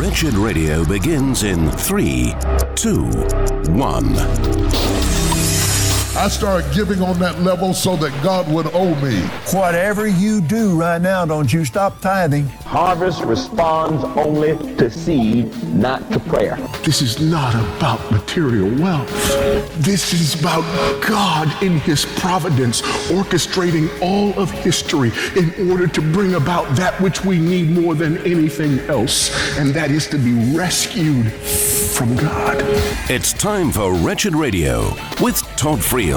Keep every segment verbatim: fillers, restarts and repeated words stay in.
Wretched Radio begins in three, two, one. I started giving on that level so that God would owe me. Whatever you do right now, don't you stop tithing. Harvest responds only to seed, not to prayer. This is not about material wealth. This is about God in His providence orchestrating all of history in order to bring about that which we need more than anything else, and that is to be rescued from God. It's time for Wretched Radio with Todd Friel.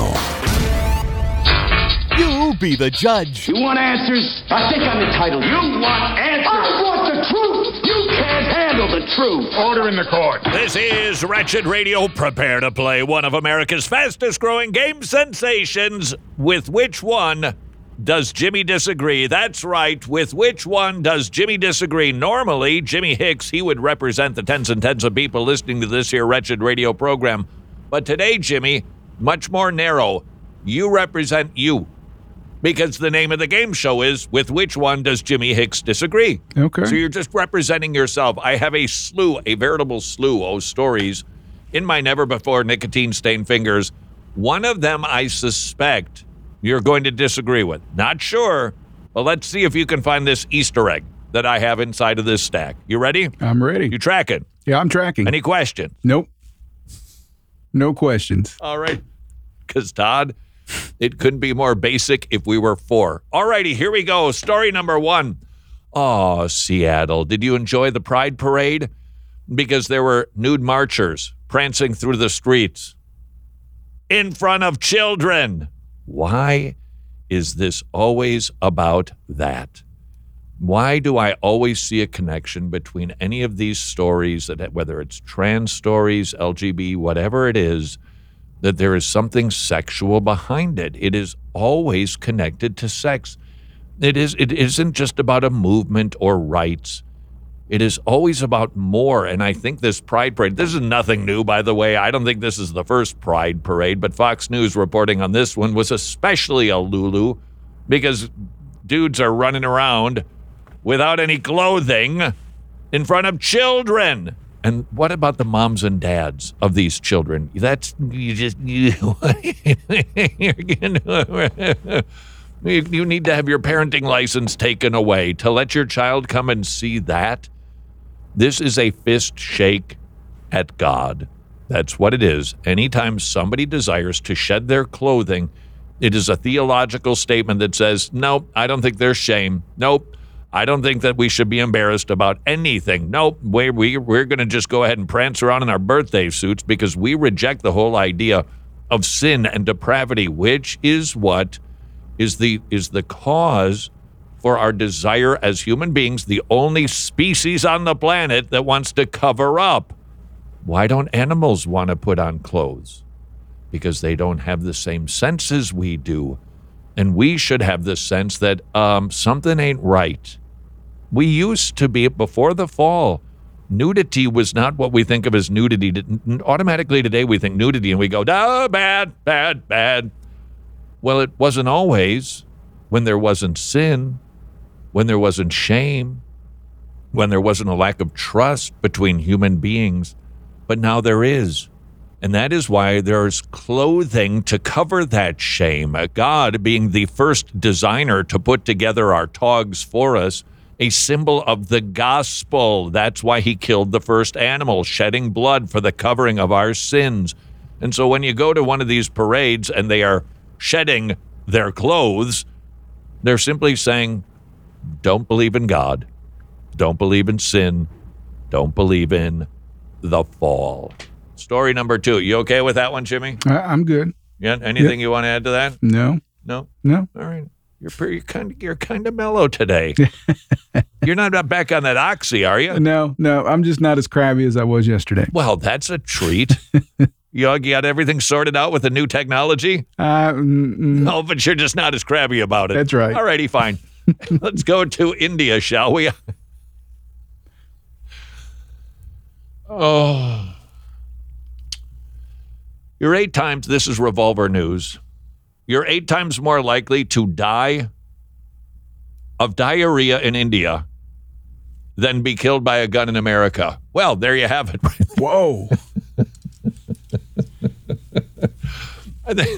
You be the judge. You want answers? I think I'm entitled. You want answers? I want the truth. You can't handle the truth. Order in the court. This is Wretched Radio. Prepare to play one of America's fastest growing game sensations. With which one does Jimmy disagree? That's right. With which one does Jimmy disagree? Normally, Jimmy Hicks, he would represent the tens and tens of people listening to this here Wretched Radio program. But today, Jimmy, much more narrow. You represent you. Because the name of the game show is, with which one does Jimmy Hicks disagree? Okay. So you're just representing yourself. I have a slew, a veritable slew of stories in my never-before nicotine-stained fingers. One of them I suspect you're going to disagree with. Not sure, but let's see if you can find this Easter egg that I have inside of this stack. You ready? I'm ready. You tracking? Yeah, I'm tracking. Any questions? Nope. No questions. All right. Because, Todd, it couldn't be more basic if we were four. All righty, here we go. Story number one. Oh, Seattle. Did you enjoy the Pride Parade? Because there were nude marchers prancing through the streets in front of children. Why is this always about that? Why do I always see a connection between any of these stories, that whether it's trans stories, L G B T, whatever it is, that there is something sexual behind it? It is always connected to sex. It is, it isn't just about a movement or rights. It is always about more. And I think this Pride Parade, this is nothing new, by the way. I don't think this is the first Pride Parade, but Fox News reporting on this one was especially a Lulu because dudes are running around without any clothing in front of children. And what about the moms and dads of these children? That's, you just, you, you need to have your parenting license taken away to let your child come and see that. This is a fist shake at God. That's what it is. Anytime somebody desires to shed their clothing, it is a theological statement that says, nope, I don't think there's shame. Nope. I don't think that we should be embarrassed about anything. Nope, we, we, we're going to just go ahead and prance around in our birthday suits because we reject the whole idea of sin and depravity, which is what is the is the cause for our desire as human beings, the only species on the planet that wants to cover up. Why don't animals want to put on clothes? Because they don't have the same senses we do. And we should have the sense that um, something ain't right. We used to be, before the fall, nudity was not what we think of as nudity. Automatically today we think nudity and we go, oh, bad, bad, bad. Well, it wasn't always. When there wasn't sin, when there wasn't shame, when there wasn't a lack of trust between human beings. But now there is. And that is why there's clothing to cover that shame. God being the first designer to put together our togs for us, a symbol of the gospel. That's why he killed the first animal, shedding blood for the covering of our sins. And so when you go to one of these parades and they are shedding their clothes, they're simply saying, don't believe in God, don't believe in sin, don't believe in the fall. Story number two. You okay with that one, Jimmy? I, I'm good. Yeah. Anything Yep. you want to add to that? No. No. No. All right. You're pretty, you're kind of you're kind of mellow today. You're not back on that oxy, are you? No, no. I'm just not as crabby as I was yesterday. Well, that's a treat. You got everything sorted out with the new technology? Uh, mm, mm, No, but you're just not as crabby about it. That's right. All righty, fine. Let's go to India, shall we? Oh. You're eight times, this is Revolver News, you're eight times more likely to die of diarrhea in India than be killed by a gun in America. Well, there you have it. Whoa. I think-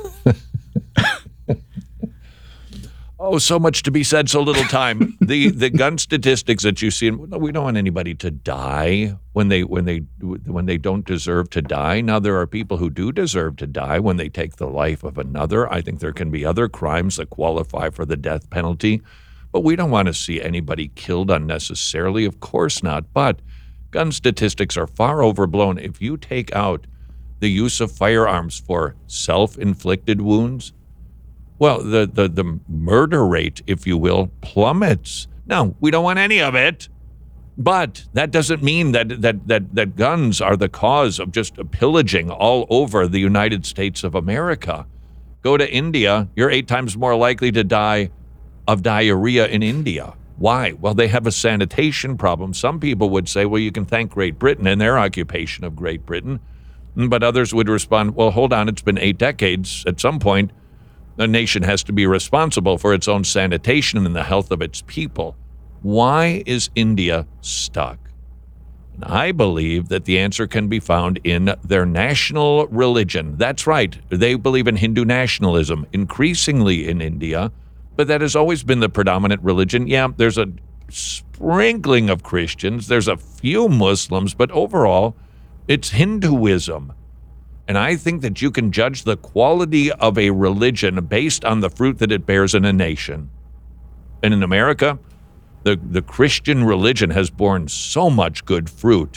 Oh, so much to be said, so little time. The the gun statistics that you see, we don't want anybody to die when they when they when they don't deserve to die. Now there are people who do deserve to die when they take the life of another. I think there can be other crimes that qualify for the death penalty, but we don't want to see anybody killed unnecessarily. Of course not. But gun statistics are far overblown. If you take out the use of firearms for self-inflicted wounds, well, the, the, the murder rate, if you will, plummets. Now, we don't want any of it, but that doesn't mean that, that, that, that guns are the cause of just pillaging all over the United States of America. Go to India, you're eight times more likely to die of diarrhea in India. Why? Well, they have a sanitation problem. Some people would say, well, you can thank Great Britain and their occupation of Great Britain. But others would respond, well, hold on, it's been eight decades. At some point, the nation has to be responsible for its own sanitation and the health of its people. Why is India stuck? And I believe that the answer can be found in their national religion. That's right. They believe in Hindu nationalism, increasingly in India, but that has always been the predominant religion. Yeah, there's a sprinkling of Christians, there's a few Muslims, but overall, it's Hinduism. And I think that you can judge the quality of a religion based on the fruit that it bears in a nation. And in America, the, the Christian religion has borne so much good fruit.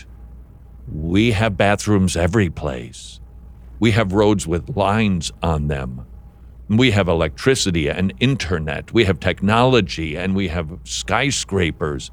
We have bathrooms every place. We have roads with lines on them. We have electricity and internet. We have technology and we have skyscrapers.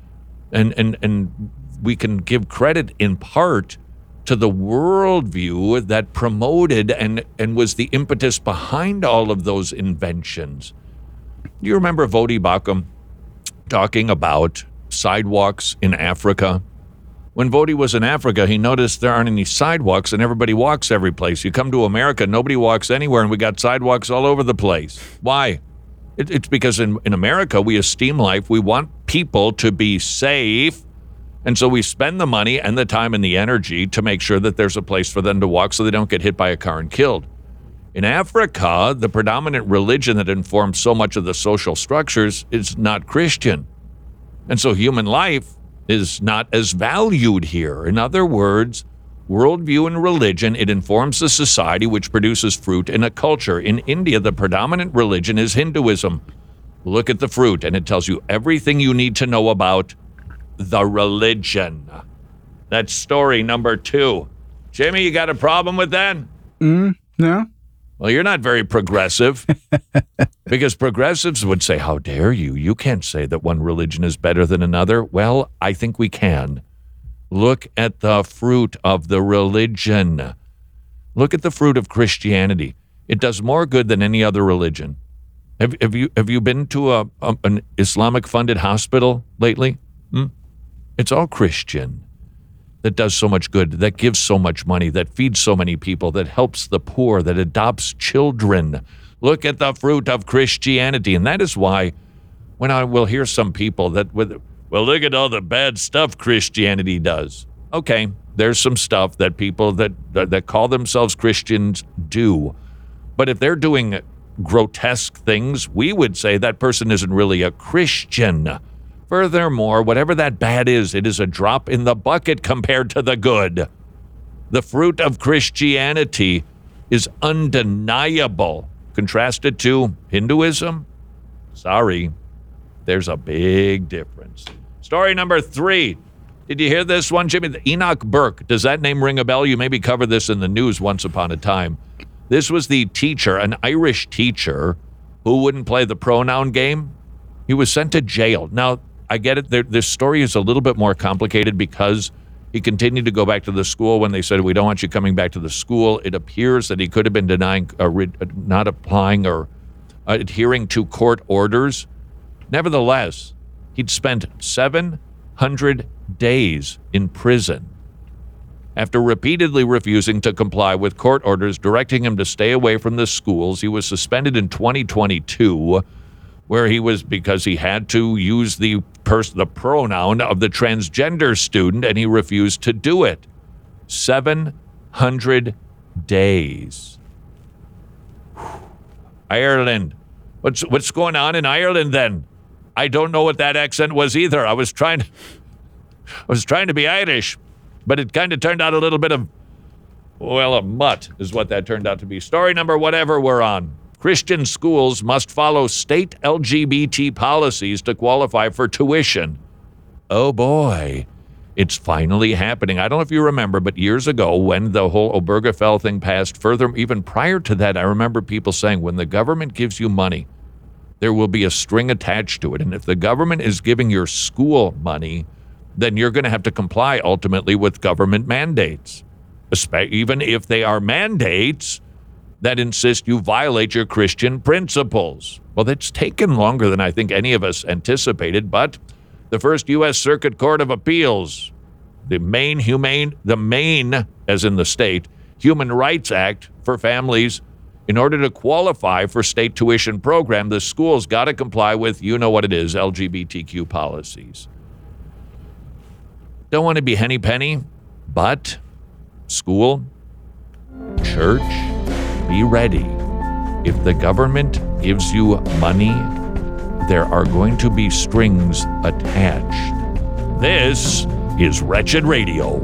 And, and, and we can give credit in part to the worldview that promoted and, and was the impetus behind all of those inventions. Do you remember Vodi Bakum talking about sidewalks in Africa? When Vodi was in Africa, he noticed there aren't any sidewalks and everybody walks every place. You come to America, nobody walks anywhere, and we got sidewalks all over the place. Why? It, it's because in, in America, we esteem life. We want people to be safe. And so we spend the money and the time and the energy to make sure that there's a place for them to walk so they don't get hit by a car and killed. In Africa, the predominant religion that informs so much of the social structures is not Christian. And so human life is not as valued here. In other words, worldview and religion, it informs the society which produces fruit in a culture. In India, the predominant religion is Hinduism. Look at the fruit, and it tells you everything you need to know about the religion. That's story number two. Jimmy, you got a problem with that? Mm, no. Well, you're not very progressive. Because progressives would say, how dare you? You can't say that one religion is better than another. Well, I think we can. Look at the fruit of the religion. Look at the fruit of Christianity. It does more good than any other religion. Have, have you have you been to a, a an Islamic-funded hospital lately? Hmm? It's all Christian. That does so much good, that gives so much money, that feeds so many people, that helps the poor, that adopts children. Look at the fruit of Christianity. And that is why when I will hear some people that, with, well, look at all the bad stuff Christianity does. Okay, there's some stuff that people that, that, that call themselves Christians do. But if they're doing grotesque things, we would say that person isn't really a Christian. Furthermore, whatever that bad is, it is a drop in the bucket compared to the good. The fruit of Christianity is undeniable. Contrasted to Hinduism? Sorry, there's a big difference. Story number three. Did you hear this one, Jimmy? Enoch Burke. Does that name ring a bell? You maybe covered this in the news once upon a time. This was the teacher, an Irish teacher, who wouldn't play the pronoun game. He was sent to jail. Now, I get it. There, this story is a little bit more complicated because he continued to go back to the school when they said, we don't want you coming back to the school. It appears that he could have been denying, uh, re- not applying or uh, adhering to court orders. Nevertheless, he'd spent seven hundred days in prison after repeatedly refusing to comply with court orders directing him to stay away from the schools. He was suspended in twenty twenty-two. where he was, because he had to use the pers- the pronoun of the transgender student, and he refused to do it. seven hundred days. Ireland. What's what's going on in Ireland then? I don't know what that accent was either. I was trying to, I was trying to be Irish, but it kind of turned out a little bit of, well, a mutt is what that turned out to be. Story number whatever we're on. Christian schools must follow state L G B T policies to qualify for tuition. Oh boy, it's finally happening. I don't know if you remember, but years ago when the whole Obergefell thing passed, further, even prior to that, I remember people saying when the government gives you money, there will be a string attached to it. And if the government is giving your school money, then you're going to have to comply ultimately with government mandates, even if they are mandates that insist you violate your Christian principles. Well, that's taken longer than I think any of us anticipated, but the first U S Circuit Court of Appeals, the Maine Humane, the Maine, as in the state, Human Rights Act for families, in order to qualify for state tuition program, the school's got to comply with, you know what it is, L G B T Q policies. Don't want to be henny penny, but school, church, be ready. If the government gives you money, there are going to be strings attached. This is Wretched Radio.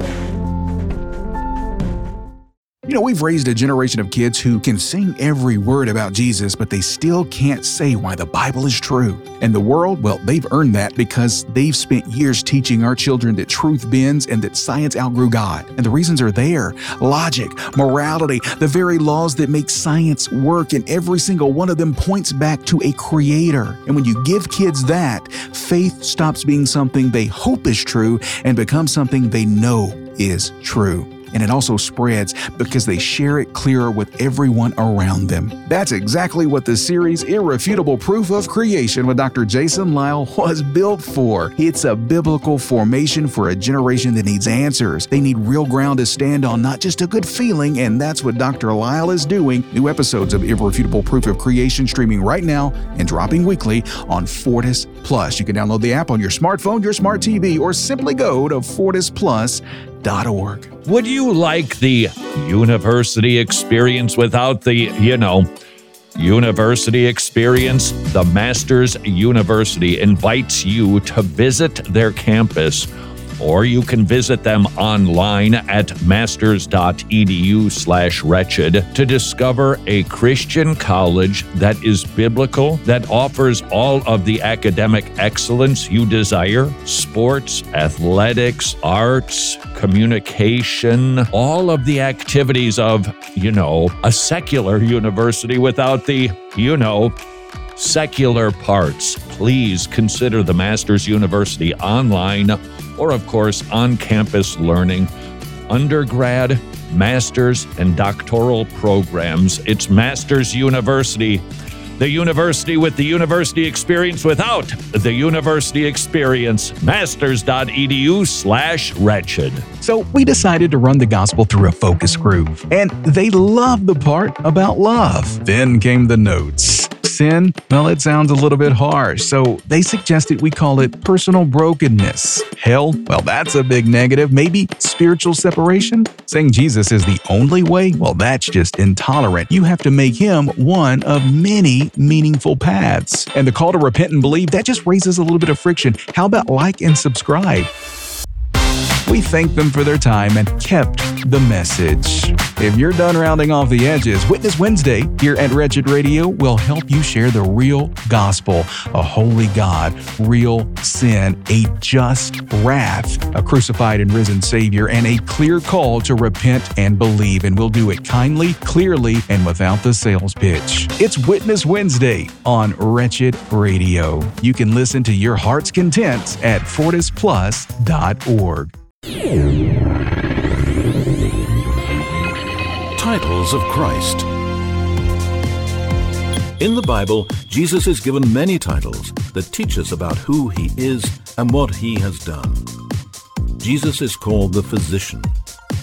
You know, we've raised a generation of kids who can sing every word about Jesus, but they still can't say why the Bible is true. And the world, well, they've earned that because they've spent years teaching our children that truth bends and that science outgrew God. And the reasons are there. Logic, morality, the very laws that make science work, and every single one of them points back to a creator. And when you give kids that, faith stops being something they hope is true and becomes something they know is true. And it also spreads because they share it clearer with everyone around them. That's exactly what the series Irrefutable Proof of Creation with Doctor Jason Lisle was built for. It's a biblical formation for a generation that needs answers. They need real ground to stand on, not just a good feeling, and that's what Doctor Lisle is doing. New episodes of Irrefutable Proof of Creation streaming right now and dropping weekly on Fortis Plus. You can download the app on your smartphone, your smart T V, or simply go to fortis plus dot org. Would you like the university experience without the, you know, university experience? The Masters University invites you to visit their campus, or you can visit them online at masters.edu slash wretched to discover a Christian college that is biblical, that offers all of the academic excellence you desire, sports, athletics, arts, communication, all of the activities of, you know, a secular university without the, you know, secular parts. Please consider the Masters University online or, of course, on-campus learning, undergrad, master's, and doctoral programs. It's Masters University, the university with the university experience without the university experience. Masters.edu slash wretched. So we decided to run the gospel through a focus group, and they loved the part about love. Then came the notes. Sin, well, it sounds a little bit harsh, so they suggested we call it personal brokenness. Hell, well, that's a big negative. Maybe spiritual separation? Saying Jesus is the only way? Well, that's just intolerant. You have to make him one of many meaningful paths. And the call to repent and believe, that just raises a little bit of friction. How about like and subscribe? We thanked them for their time and kept the message. If you're done rounding off the edges, Witness Wednesday here at Wretched Radio will help you share the real gospel, a holy God, real sin, a just wrath, a crucified and risen Savior, and a clear call to repent and believe. And we'll do it kindly, clearly, and without the sales pitch. It's Witness Wednesday on Wretched Radio. You can listen to your heart's content at fortis plus dot org. Titles of Christ. In the Bible, Jesus is given many titles that teach us about who he is and what he has done. Jesus is called the Physician.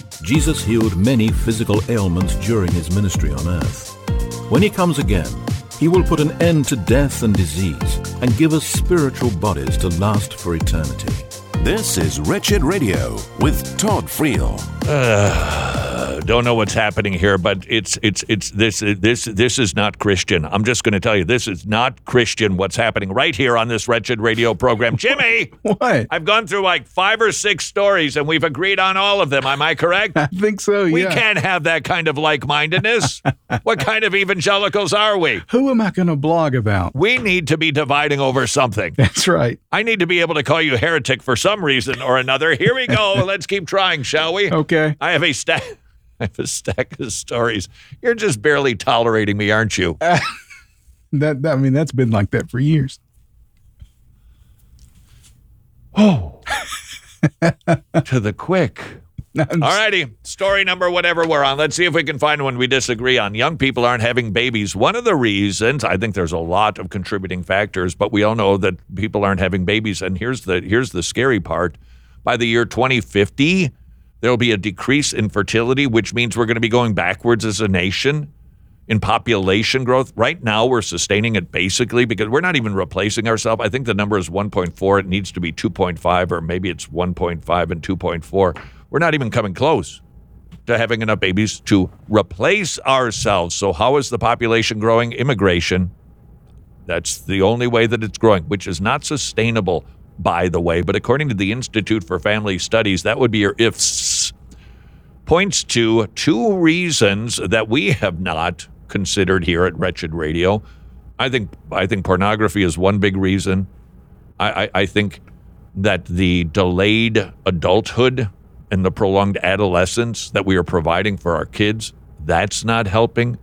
Jesus healed many physical ailments during his ministry on earth. When he comes again, He will put an end to death and disease and give us spiritual bodies to last for eternity. This is Wretched Radio with Todd Friel. Uh, don't know what's happening here, but it's it's it's this this this is not Christian. I'm just going to tell you, this is not Christian. What's happening right here on this Wretched Radio program, Jimmy? What? I've gone through like five or six stories, and we've agreed on all of them. Am I correct? I think so. We yeah. can't have that kind of like-mindedness. What kind of evangelicals are we? Who am I going to blog about? We need to be dividing over something. That's right. I need to be able to call you heretic for some reason or another. Here we go. Let's keep trying, shall we? Okay. I have a stack. I have a stack of stories. You're just barely tolerating me, aren't you? Uh, that, that I mean, that's been like that for years. Oh, to the quick. All righty. Story number whatever we're on. Let's see if we can find one we disagree on. Young people aren't having babies. One of the reasons, I think there's a lot of contributing factors, but we all know that people aren't having babies. And here's the here's the scary part. By the year twenty fifty, there will be a decrease in fertility, which means we're going to be going backwards as a nation in population growth. Right now, we're sustaining it basically because we're not even replacing ourselves. I think the number is one point four. It needs to be two point five, or maybe it's one point five and two point four. We're not even coming close to having enough babies to replace ourselves. So how is the population growing? Immigration. That's the only way that it's growing, which is not sustainable, by the way. But according to the Institute for Family Studies, that would be your ifs. Points to two reasons that we have not considered here at Wretched Radio. I think I think pornography is one big reason. I, I, I think that the delayed adulthood and the prolonged adolescence that we are providing for our kids, that's not helping.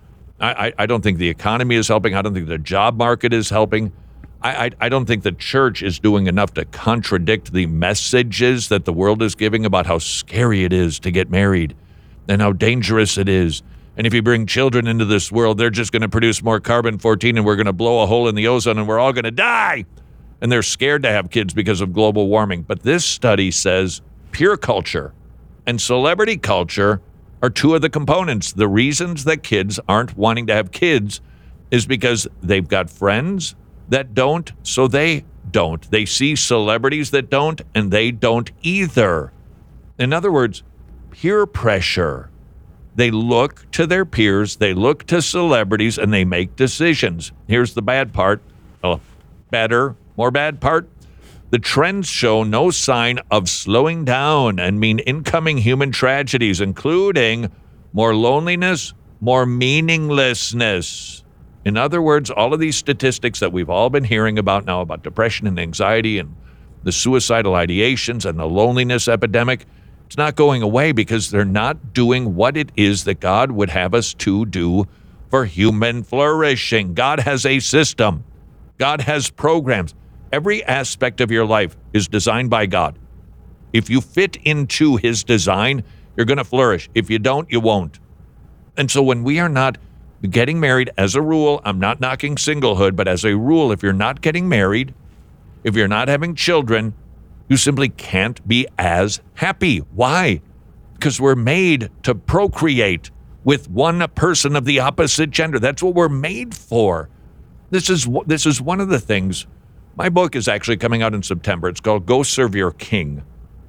I, I, I don't think the economy is helping. I don't think the job market is helping. I, I, I don't think the church is doing enough to contradict the messages that the world is giving about how scary it is to get married and how dangerous it is. And if you bring children into this world, they're just going to produce more carbon fourteen and we're going to blow a hole in the ozone and we're all going to die. And they're scared to have kids because of global warming. But this study says peer culture and celebrity culture are two of the components. The reasons that kids aren't wanting to have kids is because they've got friends that don't, so they don't. They see celebrities that don't, and they don't either. In other words, peer pressure. They look to their peers, they look to celebrities, and they make decisions. Here's the bad part. Oh, better, more bad part. The trends show no sign of slowing down and mean incoming human tragedies, including more loneliness, more meaninglessness. In other words, all of these statistics that we've all been hearing about now about depression and anxiety and the suicidal ideations and the loneliness epidemic, it's not going away because they're not doing what it is that God would have us to do for human flourishing. God has a system. God has programs. Every aspect of your life is designed by God. If you fit into his design, you're going to flourish. If you don't, you won't. And so when we are not getting married, as a rule, I'm not knocking singlehood, but as a rule, if you're not getting married, if you're not having children, you simply can't be as happy. Why? Because we're made to procreate with one person of the opposite gender. That's what we're made for. This is this is one of the things. My book is actually coming out in September. It's called Go Serve Your King.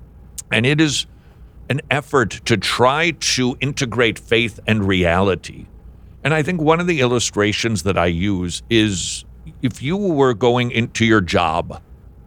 And it is an effort to try to integrate faith and reality. And I think one of the illustrations that I use is if you were going into your job,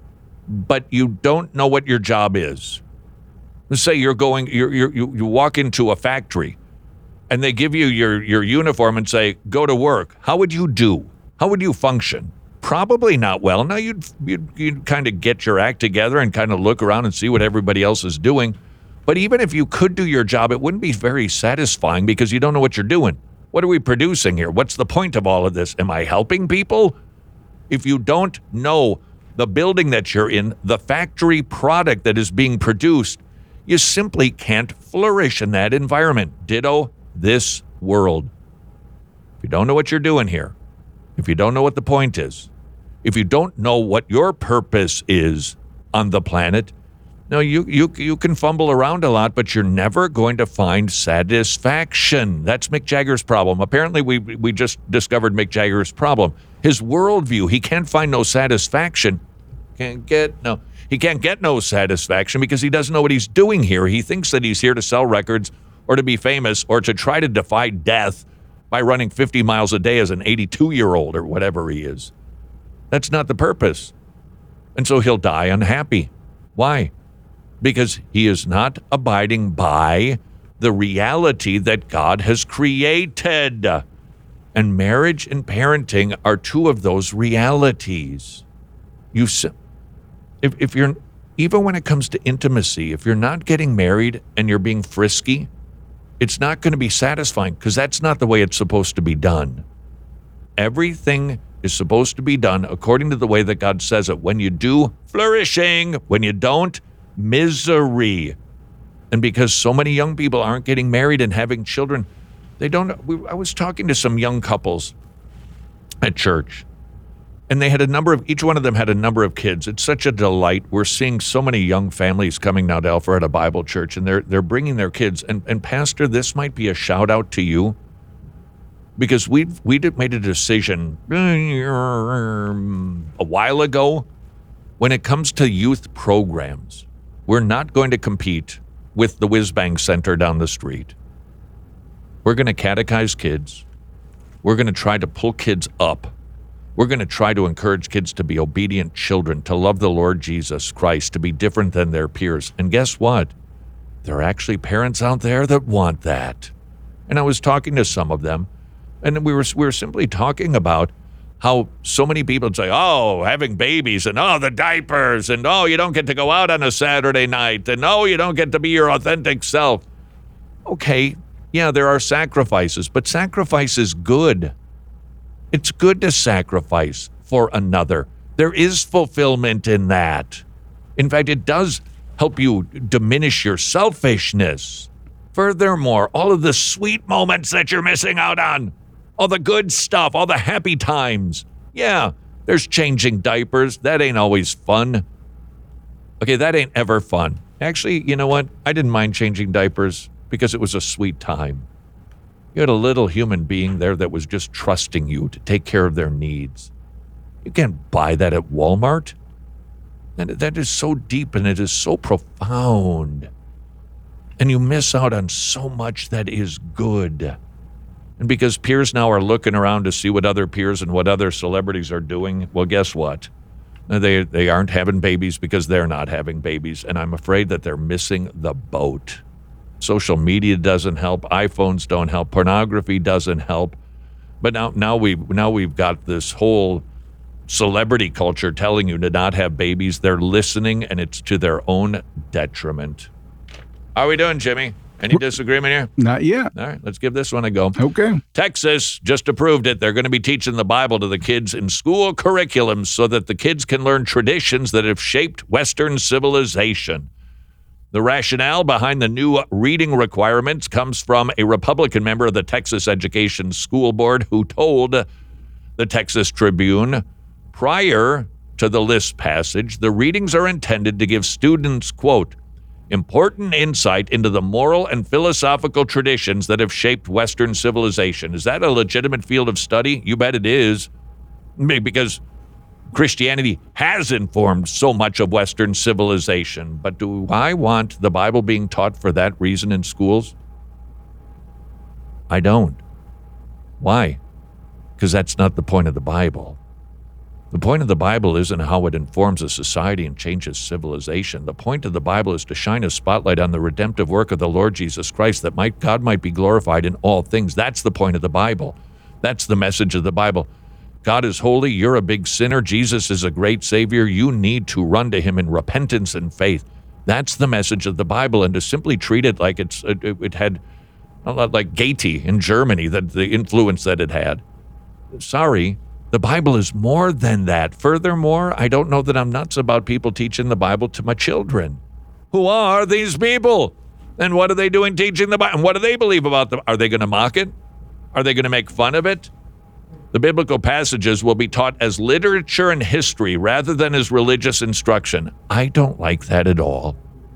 but you don't know what your job is. Let's say you're going, you're, you're, you you walk into a factory and they give you your, your uniform and say, go to work. How would you do? How would you function? Probably not well. Now, you'd, you'd, you'd kind of get your act together and kind of look around and see what everybody else is doing. But even if you could do your job, it wouldn't be very satisfying because you don't know what you're doing. What are we producing here? What's the point of all of this? Am I helping people? If you don't know the building that you're in, the factory product that is being produced, you simply can't flourish in that environment. Ditto this world. If you don't know what you're doing here, if you don't know what the point is, if you don't know what your purpose is on the planet, No, you, you, you can fumble around a lot, but you're never going to find satisfaction. That's Mick Jagger's problem. Apparently, we, we just discovered Mick Jagger's problem. His worldview, he can't find no satisfaction. Can't get no, he can't get no satisfaction because he doesn't know what he's doing here. He thinks that he's here to sell records or to be famous or to try to defy death by running fifty miles a day as an eighty-two-year-old or whatever he is. That's not the purpose. And so he'll die unhappy. Why? Because he is not abiding by the reality that God has created. And marriage and parenting are two of those realities. You, if, if you're, even when it comes to intimacy, if you're not getting married and you're being frisky, it's not going to be satisfying because that's not the way it's supposed to be done. Everything is supposed to be done according to the way that God says it. When you do, flourishing. When you don't, misery. And because so many young people aren't getting married and having children, they don't. We, I was talking to some young couples at church, and they had a number of, each one of them had a number of kids. It's such a delight. We're seeing so many young families coming now to Alpharetta Bible Church, and they're they're bringing their kids. And, and Pastor, this might be a shout out to you, because we we did made a decision a while ago when it comes to youth programs. We're not going to compete with the Whiz Bang Center down the street. We're going to catechize kids. We're going to try to pull kids up. We're going to try to encourage kids to be obedient children, to love the Lord Jesus Christ, to be different than their peers. And guess what? There are actually parents out there that want that. And I was talking to some of them, and we were we were simply talking about how so many people say, oh, having babies, and oh, the diapers, and oh, you don't get to go out on a Saturday night, and oh, you don't get to be your authentic self. Okay, yeah, there are sacrifices, but sacrifice is good. It's good to sacrifice for another. There is fulfillment in that. In fact, it does help you diminish your selfishness. Furthermore, all of the sweet moments that you're missing out on, all the good stuff, all the happy times. Yeah, there's changing diapers. That ain't always fun. Okay, that ain't ever fun. Actually, you know what? I didn't mind changing diapers because it was a sweet time. You had a little human being there that was just trusting you to take care of their needs. You can't buy that at Walmart. And that is so deep and it is so profound. And you miss out on so much that is good. And because peers now are looking around to see what other peers and what other celebrities are doing, well, guess what? They they aren't having babies because they're not having babies, and I'm afraid that they're missing the boat. Social media doesn't help. iPhones don't help. Pornography doesn't help. But now now we now we've got this whole celebrity culture telling you to not have babies. They're listening, and it's to their own detriment. How are we doing, Jimmy? Any disagreement here? Not yet. All right, let's give this one a go. Okay. Texas just approved it. They're going to be teaching the Bible to the kids in school curriculums so that the kids can learn traditions that have shaped Western civilization. The rationale behind the new reading requirements comes from a Republican member of the Texas Education School Board who told the Texas Tribune, prior to the list passage, the readings are intended to give students, quote, important insight into the moral and philosophical traditions that have shaped Western civilization. Is that a legitimate field of study? You bet it is. Because Christianity has informed so much of Western civilization. But do I want the Bible being taught for that reason in schools? I don't. Why? Because that's not the point of the Bible. The point of the Bible isn't how it informs a society and changes civilization. The point of the Bible is to shine a spotlight on the redemptive work of the Lord Jesus Christ, that might, God might be glorified in all things. That's the point of the Bible. That's the message of the Bible. God is holy. You're a big sinner. Jesus is a great Savior. You need to run to Him in repentance and faith. That's the message of the Bible. And to simply treat it like it's it, it had, a lot like Goethe in Germany, that the influence that it had. Sorry. The Bible is more than that. Furthermore, I don't know that I'm nuts about people teaching the Bible to my children. Who are these people? And what are they doing teaching the Bible? And what do they believe about them? Are they going to mock it? Are they going to make fun of it? The biblical passages will be taught as literature and history rather than as religious instruction. I don't like that at all.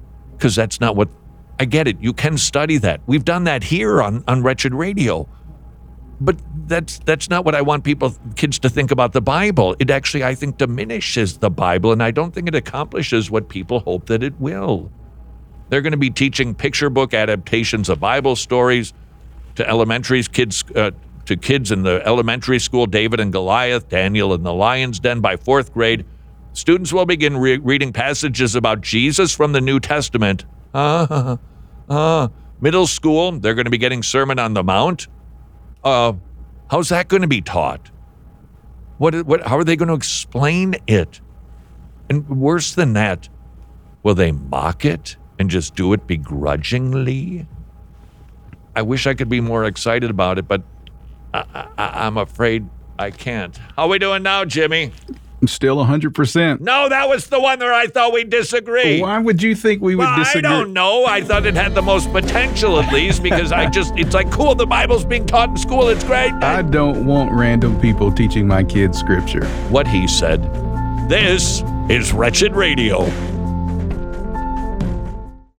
because that's not what, I get it. You can study that. We've done that here on, on Wretched Radio. But that's that's not what I want people, kids to think about the Bible. It actually, I think, diminishes the Bible, and I don't think it accomplishes what people hope that it will. They're going to be teaching picture book adaptations of Bible stories to elementary kids, uh, to kids in the elementary school, David and Goliath, Daniel in the lion's den. By fourth grade, students will begin re- reading passages about Jesus from the New Testament. Uh, uh, middle school, they're going to be getting Sermon on the Mount. Uh, how's that going to be taught? What, what, how are they going to explain it? And worse than that, will they mock it and just do it begrudgingly? I wish I could be more excited about it, but I, I, I'm afraid I can't. How are we doing now, Jimmy? Still one hundred percent. No, that was the one where I thought we'd disagree. Why would you think we would well, disagree? I don't know. I thought it had the most potential, at least, because I just, it's like, cool, the Bible's being taught in school. It's great. I don't want random people teaching my kids scripture. What he said. This is Wretched Radio.